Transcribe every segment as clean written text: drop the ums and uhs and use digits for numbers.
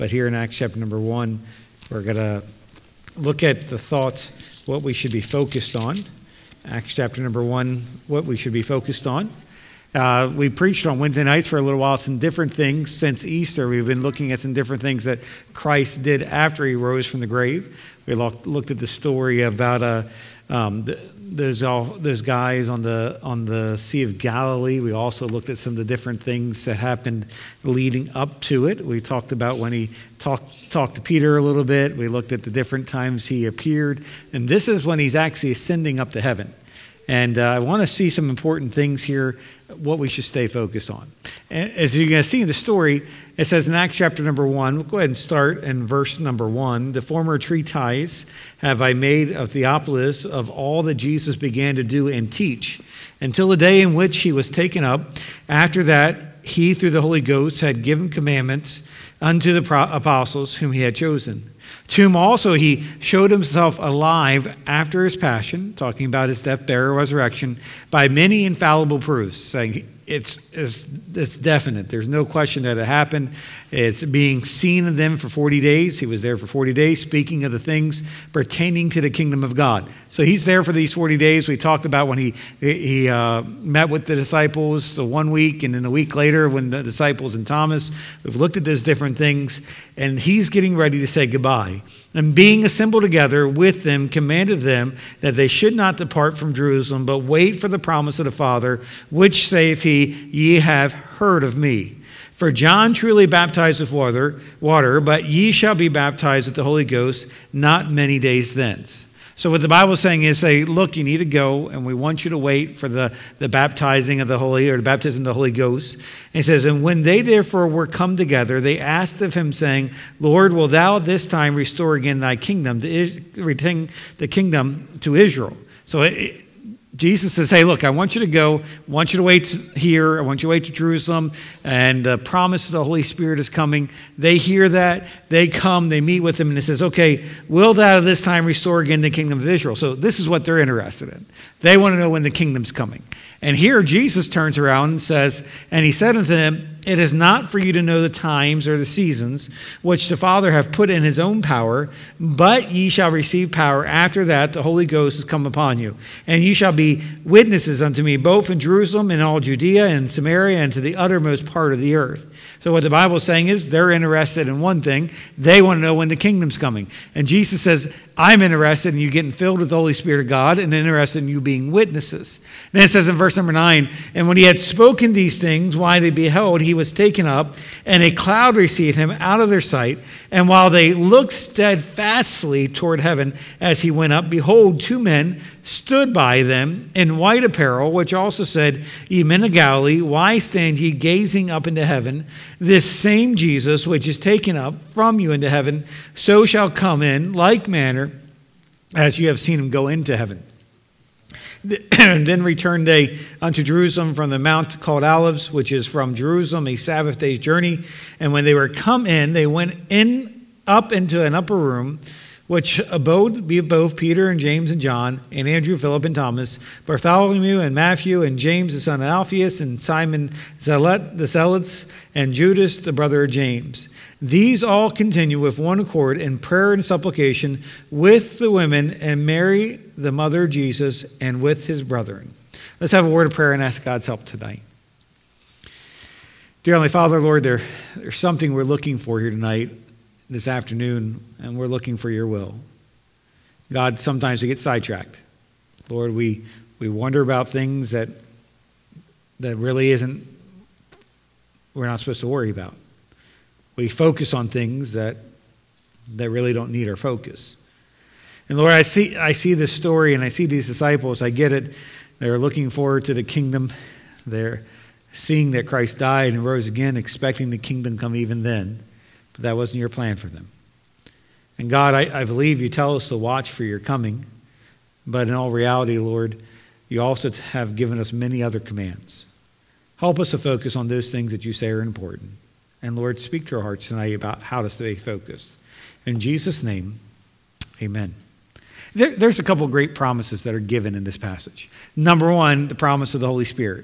But here in Acts chapter number 1, we're going to look at the thoughts, what we should be focused on. Acts chapter number 1, what we should be focused on. We preached on Wednesday nights for a little while some different things. Since Easter, we've been looking at some different things that Christ did after he rose from the grave. We looked at the story about those guys on the Sea of Galilee. We also looked at some of the different things that happened leading up to it. We talked about when he talked to Peter a little bit. We looked at the different times he appeared. And this is when he's actually ascending up to heaven. And I want to see some important things here, what we should stay focused on. And as you're going to see in the story, it says in Acts chapter number 1, we'll go ahead and start in verse number 1. The former treatise have I made of Theophilus of all that Jesus began to do and teach, until the day in which he was taken up. After that, he, through the Holy Ghost, had given commandments unto the apostles whom he had chosen. To whom also he showed himself alive after his passion, talking about his death, burial, resurrection, by many infallible proofs, saying it's definite. There's no question that it happened. It's being seen in them for 40 days. He was there for 40 days, speaking of the things pertaining to the kingdom of God. So he's there for these 40 days. We talked about when he met with the disciples the 1 week, and then a week later when the disciples and Thomas. We've looked at those different things, and he's getting ready to say goodbye. And being assembled together with them, commanded them that they should not depart from Jerusalem, but wait for the promise of the Father, which saith he, ye have heard of me. For John truly baptized with water, but ye shall be baptized with the Holy Ghost not many days thence. So what the Bible is saying is, say, look, you need to go, and we want you to wait for the baptizing of the Holy, or the baptism of the Holy Ghost. And he says, and when they therefore were come together, they asked of him, saying, Lord, will thou this time restore again thy kingdom, retain the kingdom to Israel? So Jesus says, hey, look, I want you to go. I want you to wait here. I want you to wait to Jerusalem. And the promise of the Holy Spirit is coming. They hear that. They come. They meet with him. And it says, okay, will thou this time restore again the kingdom of Israel? So this is what they're interested in. They want to know when the kingdom's coming. And here Jesus turns around and says, and he said unto them, it is not for you to know the times or the seasons which the Father hath put in his own power, but ye shall receive power after that the Holy Ghost is come upon you. And ye shall be witnesses unto me, both in Jerusalem and all Judea and Samaria and to the uttermost part of the earth. So what the Bible is saying is they're interested in one thing. They want to know when the kingdom's coming. And Jesus says, I'm interested in you getting filled with the Holy Spirit of God and interested in you being witnesses. Then it says in verse number 9, and when he had spoken these things, why they beheld, he was taken up, and a cloud received him out of their sight. And while they looked steadfastly toward heaven as he went up, behold, two men stood by them in white apparel, which also said, Ye men of Galilee, why stand ye gazing up into heaven? This same Jesus, which is taken up from you into heaven, so shall come in like manner as you have seen him go into heaven. Then returned they unto Jerusalem from the mount called Olives, which is from Jerusalem a Sabbath day's journey. And when they were come in, they went up into an upper room, which abode both Peter and James and John, and Andrew, Philip, and Thomas, Bartholomew and Matthew, and James the son of Alphaeus, and Simon the Zealots, and Judas the brother of James. These all continue with one accord in prayer and supplication with the women and Mary, the mother of Jesus, and with his brethren. Let's have a word of prayer and ask God's help tonight. Dear Heavenly Father, Lord, there's something we're looking for here tonight, this afternoon, and we're looking for your will. God, sometimes we get sidetracked. Lord, we wonder about things that really we're not supposed to worry about. We focus on things that really don't need our focus. And Lord, I see this story and I see these disciples. I get it. They're looking forward to the kingdom. They're seeing that Christ died and rose again, expecting the kingdom come even then. But that wasn't your plan for them. And God, I believe you tell us to watch for your coming. But in all reality, Lord, you also have given us many other commands. Help us to focus on those things that you say are important. And Lord, speak to our hearts tonight about how to stay focused. In Jesus' name, amen. There's a couple of great promises that are given in this passage. Number one, the promise of the Holy Spirit.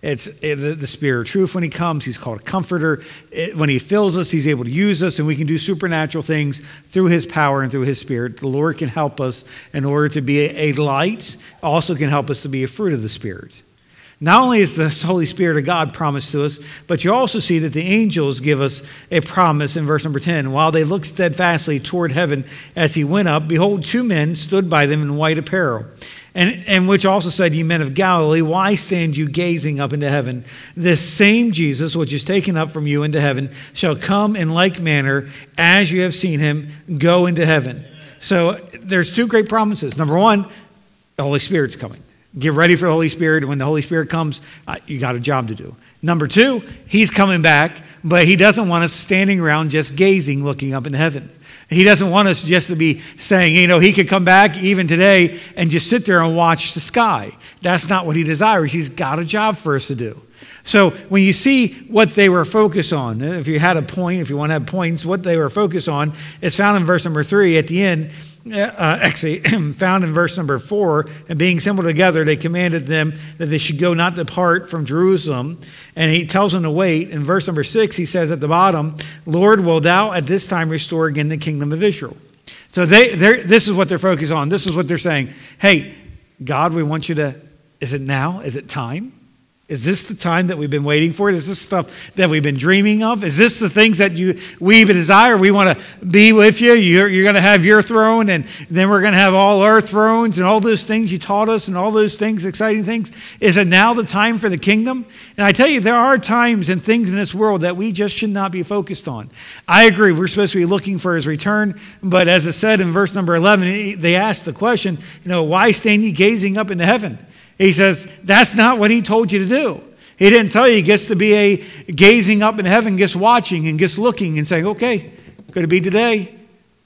It's the Spirit of truth. When he comes, he's called a comforter. When he fills us, he's able to use us, and we can do supernatural things through his power and through his Spirit. The Lord can help us in order to be a light, also can help us to be a fruit of the Spirit. Not only is the Holy Spirit of God promised to us, but you also see that the angels give us a promise in verse number 10. While they looked steadfastly toward heaven as he went up, behold, 2 men stood by them in white apparel. And which also said, ye men of Galilee, why stand you gazing up into heaven? This same Jesus, which is taken up from you into heaven, shall come in like manner as you have seen him go into heaven. So there's 2 great promises. Number 1, the Holy Spirit's coming. Get ready for the Holy Spirit. When the Holy Spirit comes, you got a job to do. Number 2, he's coming back, but he doesn't want us standing around just gazing, looking up in heaven. He doesn't want us just to be saying, he could come back even today and just sit there and watch the sky. That's not what he desires. He's got a job for us to do. So when you see what they were focused on, if you had a point, if you want to have points, what they were focused on, it's found in verse number 3 at the end. Actually found in verse number 4, and being assembled together, they commanded them that they should go not depart from Jerusalem. And he tells them to wait. In verse number 6, he says at the bottom, Lord, will thou at this time restore again the kingdom of Israel? So this is what they're focused on. This is what they're saying. Hey, God, we want you to, is it now? Is it time? Is this the time that we've been waiting for? Is this stuff that we've been dreaming of? Is this the things that we desire? We want to be with you. You're going to have your throne, and then we're going to have all our thrones and all those things you taught us and all those things, exciting things. Is it now the time for the kingdom? And I tell you, there are times and things in this world that we just should not be focused on. I agree. We're supposed to be looking for his return. But as it said in verse number 11, they asked the question, why stand ye gazing up into heaven? He says, that's not what he told you to do. He didn't tell you just to be a gazing up in heaven, just watching and just looking and saying, okay, could it be today?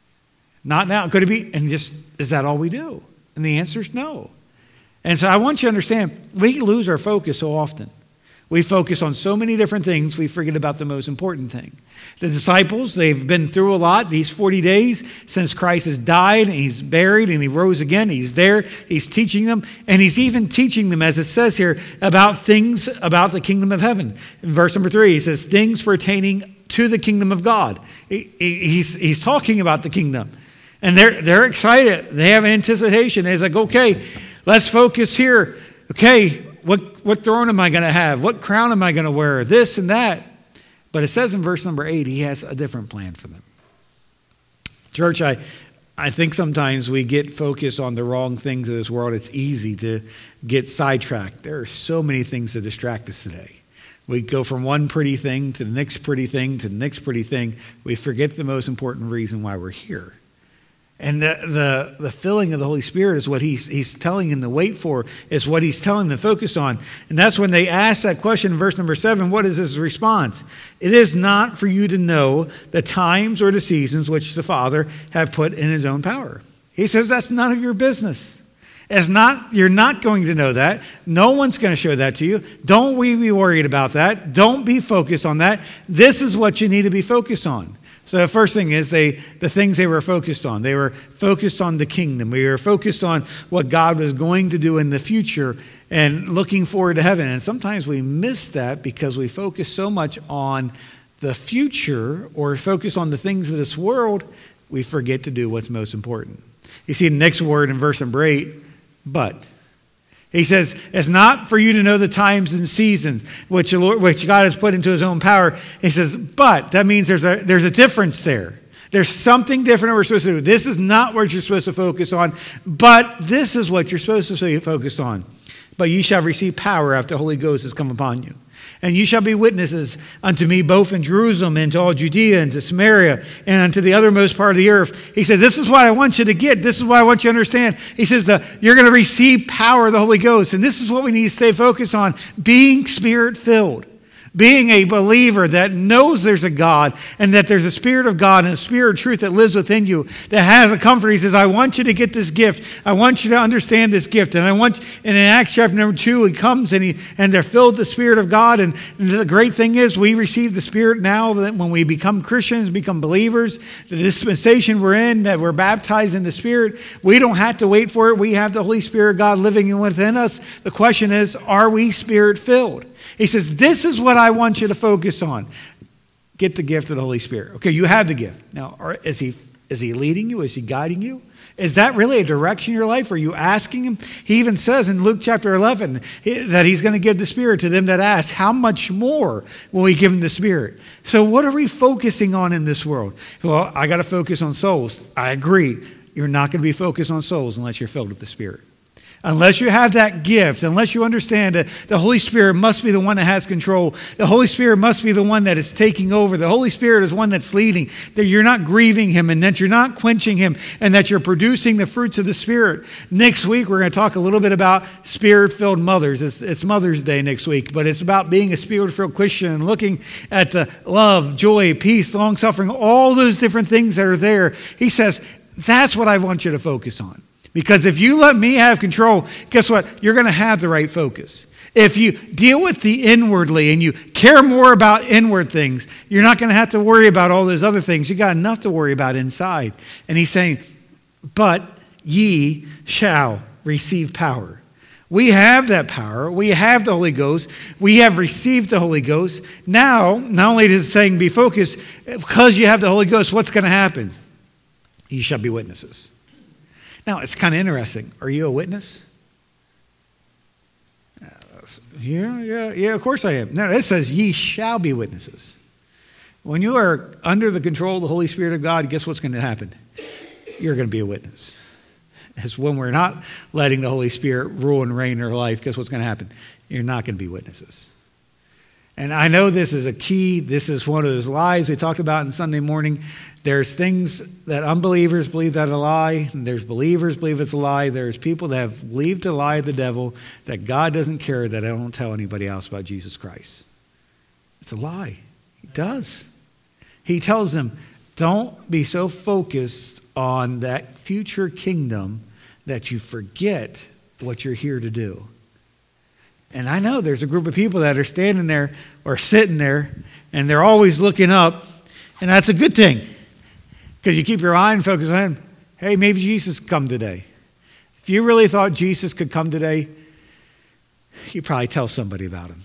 Not now. Could it be? And is that all we do? And the answer is no. And so I want you to understand, we lose our focus so often. We focus on so many different things, we forget about the most important thing. The disciples, they've been through a lot these 40 days since Christ has died and he's buried and he rose again. He's there, he's teaching them, and he's even teaching them, as it says here, about things about the kingdom of heaven. In verse number 3, he says, things pertaining to the kingdom of God. He's talking about the kingdom. And they're excited. They have an anticipation. They're like, okay, let's focus here. Okay, what throne am I going to have? What crown am I going to wear? This and that. But it says in verse number 8, he has a different plan for them. Church, I think sometimes we get focused on the wrong things of this world. It's easy to get sidetracked. There are so many things that distract us today. We go from one pretty thing to the next pretty thing to the next pretty thing. We forget the most important reason why we're here. And the filling of the Holy Spirit is what he's telling them to wait for, is what he's telling them to focus on. And that's when they ask that question in verse number 7, what is his response? It is not for you to know the times or the seasons which the Father have put in his own power. He says that's none of your business. You're not going to know that. No one's going to show that to you. Don't we be worried about that. Don't be focused on that. This is what you need to be focused on. So the first thing is the things they were focused on. They were focused on the kingdom. We were focused on what God was going to do in the future and looking forward to heaven. And sometimes we miss that because we focus so much on the future or focus on the things of this world, we forget to do what's most important. You see the next word in verse number 8, but. He says, it's not for you to know the times and seasons which God has put into his own power. He says, but that means there's a difference there. There's something different we're supposed to do. This is not what you're supposed to focus on, but this is what you're supposed to focus on. But you shall receive power after the Holy Ghost has come upon you. And you shall be witnesses unto me both in Jerusalem and to all Judea and to Samaria and unto the uttermost part of the earth. He said, this is what I want you to get. This is what I want you to understand. He says that you're going to receive power of the Holy Ghost. And this is what we need to stay focused on, being Spirit-filled. Being a believer that knows there's a God and that there's a Spirit of God and a Spirit of truth that lives within you, that has a comfort. He says, I want you to get this gift. I want you to understand this gift. And in Acts chapter number 2, he comes and they're filled with the Spirit of God. And the great thing is we receive the Spirit now that when we become Christians, become believers, the dispensation we're in, that we're baptized in the Spirit. We don't have to wait for it. We have the Holy Spirit of God living within us. The question is, are we Spirit-filled? He says, this is what I want you to focus on. Get the gift of the Holy Spirit. Okay, you have the gift. Now, is he leading you? Is he guiding you? Is that really a direction in your life? Are you asking him? He even says in Luke chapter 11 that he's going to give the Spirit to them that ask. How much more will he give them the Spirit? So what are we focusing on in this world? Well, I got to focus on souls. I agree. You're not going to be focused on souls unless you're filled with the Spirit. Unless you have that gift, unless you understand that the Holy Spirit must be the one that has control, the Holy Spirit must be the one that is taking over, the Holy Spirit is one that's leading, that you're not grieving him and that you're not quenching him and that you're producing the fruits of the Spirit. Next week, we're going to talk a little bit about Spirit-filled mothers. It's Mother's Day next week, but it's about being a Spirit-filled Christian and looking at the love, joy, peace, long-suffering, all those different things that are there. He says, that's what I want you to focus on. Because if you let me have control, guess what? You're going to have the right focus. If you deal with the inwardly and you care more about inward things, you're not going to have to worry about all those other things. You got enough to worry about inside. And he's saying, but ye shall receive power. We have that power. We have the Holy Ghost. We have received the Holy Ghost. Now, not only is it saying be focused, because you have the Holy Ghost, what's going to happen? You shall be witnesses. Now, it's kind of interesting. Are you a witness? Yeah, of course I am. No, it says, ye shall be witnesses. When you are under the control of the Holy Spirit of God, guess what's going to happen? You're going to be a witness. It's when we're not letting the Holy Spirit rule and reign in our life, guess what's going to happen? You're not going to be witnesses. And I know this is a key. This is one of those lies we talked about in Sunday morning. There's things that unbelievers believe that are a lie, and there's believers believe it's a lie. There's people that have believed the lie of the devil, that God doesn't care that I don't tell anybody else about Jesus Christ. It's a lie. He does. He tells them, don't be so focused on that future kingdom that you forget what you're here to do. And I know there's a group of people that are standing there or sitting there, and they're always looking up, and that's a good thing. Because you keep your eye and focus on him. Hey, maybe Jesus could come today. If you really thought Jesus could come today, you'd probably tell somebody about him.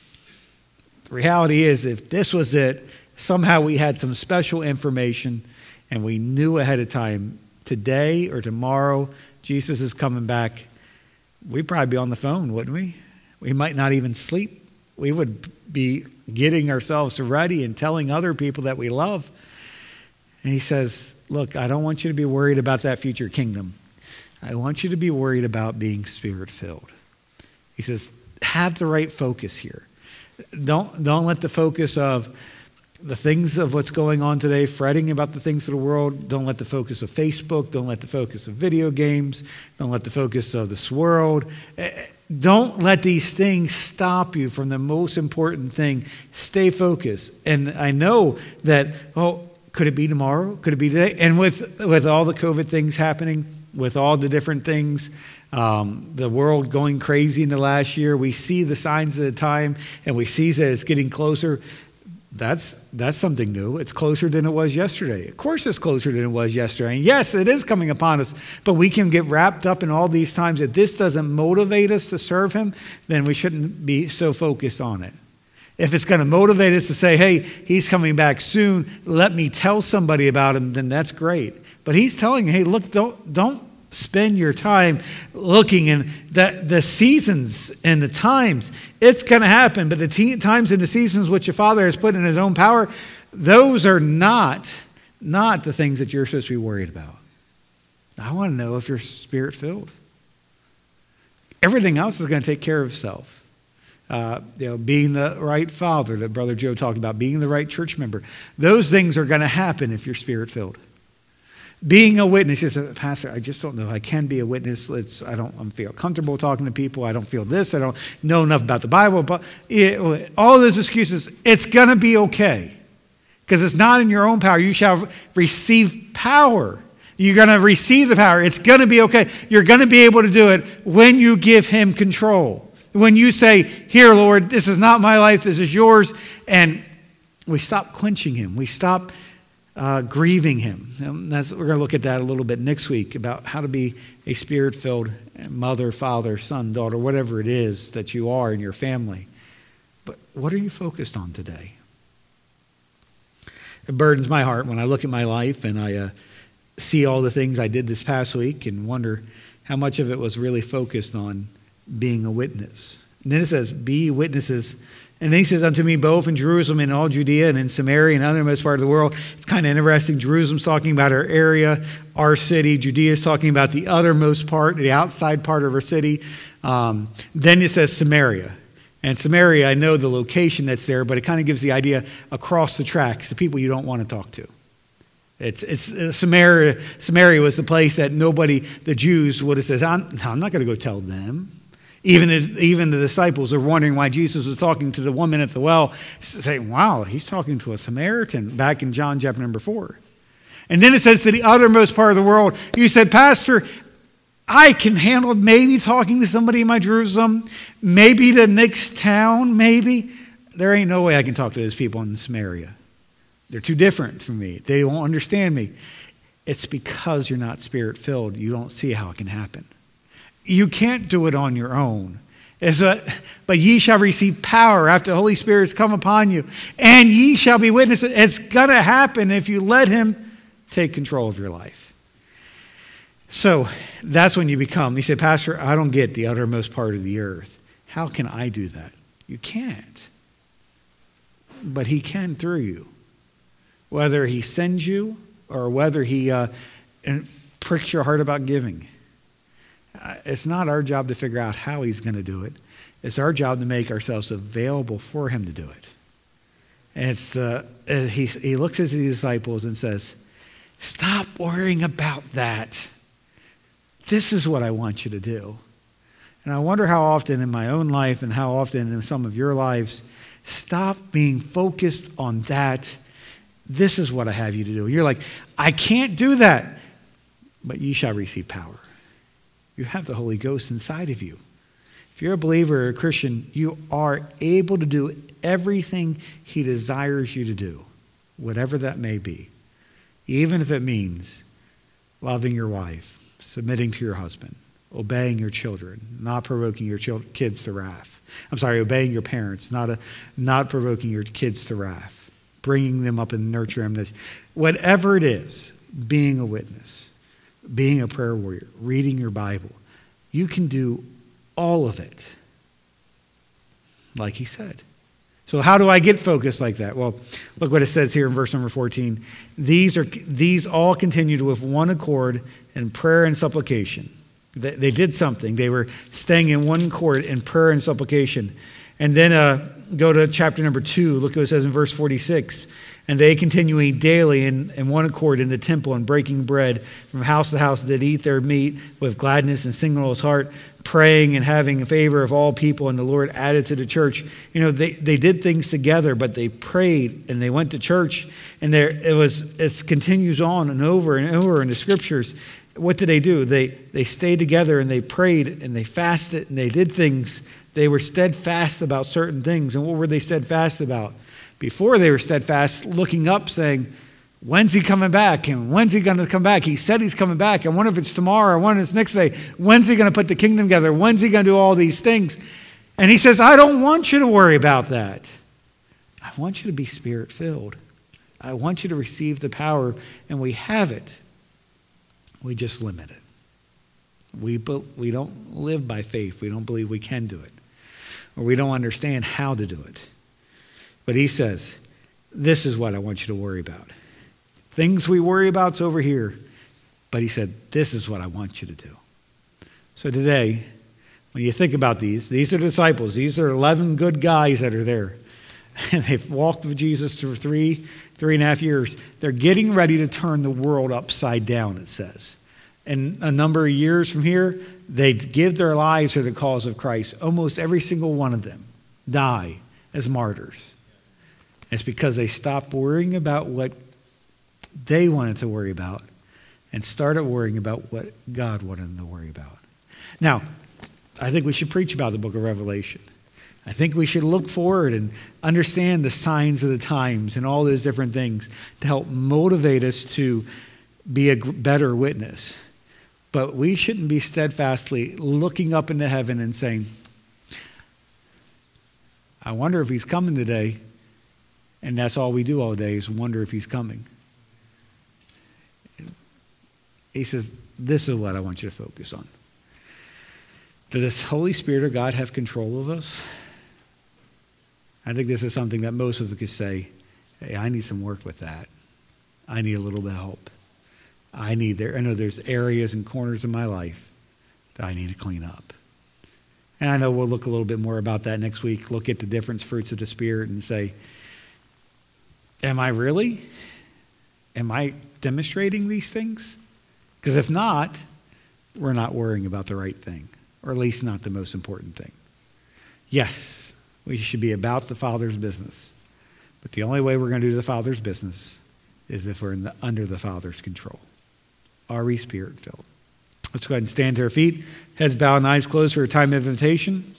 The reality is, if this was it, somehow we had some special information and we knew ahead of time, today or tomorrow, Jesus is coming back, we'd probably be on the phone, wouldn't we? We might not even sleep. We would be getting ourselves ready and telling other people that we love. And he says, look, I don't want you to be worried about that future kingdom. I want you to be worried about being Spirit-filled. He says, have the right focus here. Don't let the focus of the things of what's going on today, fretting about the things of the world. Don't let the focus of Facebook. Don't let the focus of video games. Don't let the focus of this world. Don't let these things stop you from the most important thing. Stay focused. And I know that, could it be tomorrow? Could it be today? And with all the COVID things happening, with all the different things, the world going crazy in the last year, we see the signs of the time, and we see that it's getting closer. That's something new. It's closer than it was yesterday. Of course it's closer than it was yesterday. And yes, it is coming upon us, but we can get wrapped up in all these times. If this doesn't motivate us to serve him, then we shouldn't be so focused on it. If it's going to motivate us to say, hey, he's coming back soon, let me tell somebody about him, then that's great. But he's telling you, hey, look, don't spend your time looking in the seasons and the times. It's going to happen, but the times and the seasons which your Father has put in his own power, those are not the things that you're supposed to be worried about. I want to know if you're Spirit-filled. Everything else is going to take care of itself. Being the right father that Brother Joe talked about, being the right church member. Those things are going to happen if you're Spirit-filled. Being a witness is, Pastor, I just don't know. I can be a witness. I don't feel comfortable talking to people. I don't feel this. I don't know enough about the Bible. But all those excuses, it's going to be okay. Because it's not in your own power. You shall receive power. You're going to receive the power. It's going to be okay. You're going to be able to do it when you give him control. When you say, here, Lord, this is not my life, this is yours. And we stop quenching him. We stop grieving him. And we're going to look at that a little bit next week, about how to be a Spirit-filled mother, father, son, daughter, whatever it is that you are in your family. What are you focused on today? It burdens my heart when I look at my life and I see all the things I did this past week and wonder how much of it was really focused on being a witness. And then it says, be witnesses. And then he says, unto me both in Jerusalem and all Judea and in Samaria and othermost part of the world. It's kind of interesting. Jerusalem's talking about our area, our city. Judea is talking about the othermost part, the outside part of our city. Then it says Samaria. And Samaria, I know the location that's there, but it kind of gives the idea across the tracks, the people you don't want to talk to. It's Samaria. Samaria was the place that nobody, the Jews, would have said, I'm not going to go tell them. Even the disciples are wondering why Jesus was talking to the woman at the well, saying, wow, he's talking to a Samaritan, back in John chapter number 4. And then it says to the othermost part of the world, you said, Pastor, I can handle maybe talking to somebody in my Jerusalem, maybe the next town, maybe. There ain't no way I can talk to those people in Samaria. They're too different from me. They won't understand me. It's because you're not spirit-filled. You don't see how it can happen. You can't do it on your own. But ye shall receive power after the Holy Spirit has come upon you, and ye shall be witnesses. It's going to happen if you let him take control of your life. So that's when you become, you say, Pastor, I don't get the uttermost part of the earth. How can I do that? You can't. But he can through you. Whether he sends you or whether he pricks your heart about giving. It's not our job to figure out how he's going to do it. It's our job to make ourselves available for him to do it. And he looks at the disciples and says, stop worrying about that. This is what I want you to do. And I wonder how often in my own life and how often in some of your lives, stop being focused on that. This is what I have you to do. You're like, I can't do that. But you shall receive power. You have the Holy Ghost inside of you. If you're a believer or a Christian, you are able to do everything he desires you to do, whatever that may be. Even if it means loving your wife, submitting to your husband, obeying your children, not provoking your kids to wrath. Obeying your parents, not provoking your kids to wrath, bringing them up and nurturing them. Whatever it is, being a witness, being a prayer warrior, reading your Bible, you can do all of it, like he said. So how do I get focused like that? Well, look what it says here in verse number 14. These all continued with one accord in prayer and supplication. They did something. They were staying in one accord in prayer and supplication. And then go to chapter number 2. Look what it says in verse 46. And they continuing daily in one accord in the temple and breaking bread from house to house did eat their meat with gladness and singleness heart, praying and having favor of all people, and the Lord added to the church. You know, they did things together, but they prayed and they went to church, and it continues on and over in the scriptures. What did they do? They stayed together and they prayed and they fasted and they did things. They were steadfast about certain things. And what were they steadfast about? Before they were steadfast, looking up, saying, when's he coming back? And when's he going to come back? He said he's coming back. I wonder if it's tomorrow. I wonder if it's next day. When's he going to put the kingdom together? When's he going to do all these things? And he says, I don't want you to worry about that. I want you to be spirit-filled. I want you to receive the power, and we have it. We just limit it. We don't live by faith. We don't believe we can do it. Or we don't understand how to do it. But he says, this is what I want you to worry about. Things we worry about's over here. But he said, this is what I want you to do. So today, when you think about these are disciples. These are 11 good guys that are there. And they've walked with Jesus for three and a half years. They're getting ready to turn the world upside down, it says. And a number of years from here, they give their lives to the cause of Christ. Almost every single one of them die as martyrs. It's because they stopped worrying about what they wanted to worry about and started worrying about what God wanted them to worry about. Now, I think we should preach about the book of Revelation. I think we should look forward and understand the signs of the times and all those different things to help motivate us to be a better witness. But we shouldn't be steadfastly looking up into heaven and saying, I wonder if he's coming today. And that's all we do all day is wonder if he's coming. He says, this is what I want you to focus on. Does this Holy Spirit of God have control of us? I think this is something that most of us could say, hey, I need some work with that. I need a little bit of help. I know there's areas and corners in my life that I need to clean up. And I know we'll look a little bit more about that next week, look at the different fruits of the Spirit and say, am I really? Am I demonstrating these things? Because if not, we're not worrying about the right thing, or at least not the most important thing. Yes, we should be about the Father's business, but the only way we're going to do the Father's business is if we're under the Father's control. Are we Spirit-filled? Let's go ahead and stand to our feet, heads bowed and eyes closed for a time of invitation.